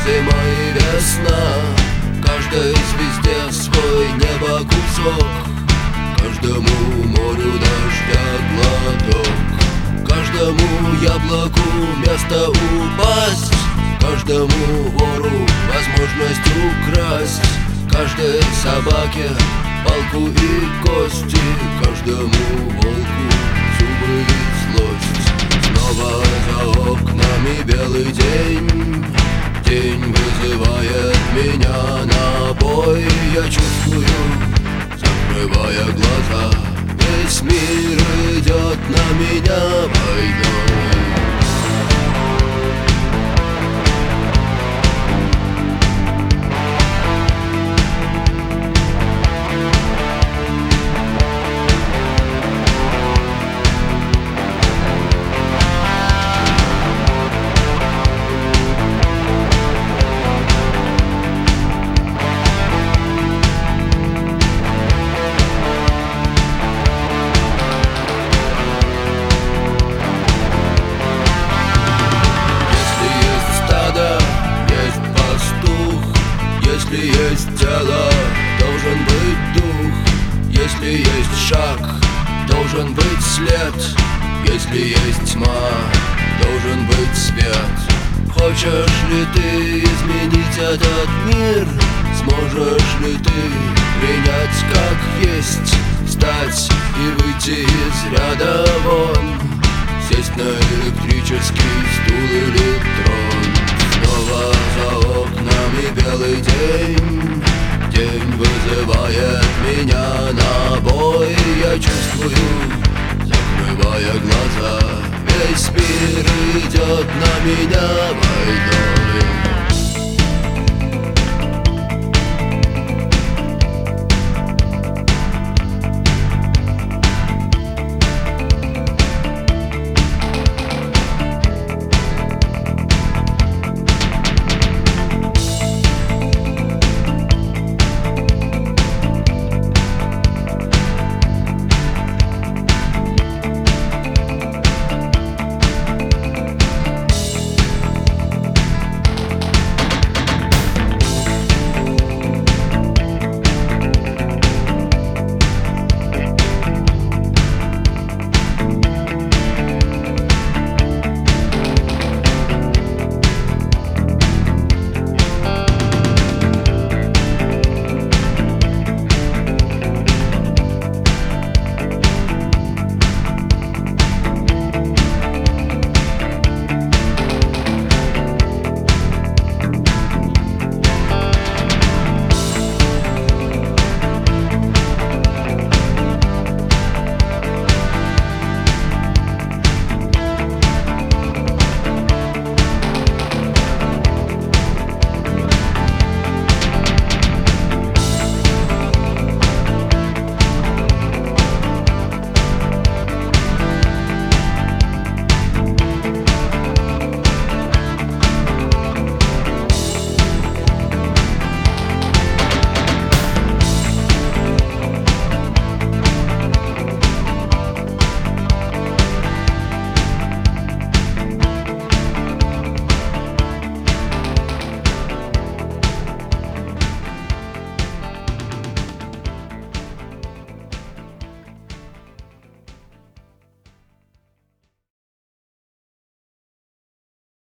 зима и весна. Каждой звезде свой небо кусок, каждому морю дождя глоток, каждому яблоку место упасть, каждому вору возможность украсть, каждой собаке палку и кости, каждому волку зубы и злость. Снова за окнами белый день, день вызывает меня на бой. Я чувствую, закрывая глаза, весь мир идет на меня войной. Если есть тело, должен быть дух. Если есть шаг, должен быть след. Если есть тьма, должен быть свет. Хочешь ли ты изменить этот мир? Сможешь ли ты принять как есть? Встать и выйти из ряда вон, сесть на электрический стул или трон. Снова за окнами белый день, день вызывает меня на бой. Я чувствую, закрывая глаза, весь мир идет на меня.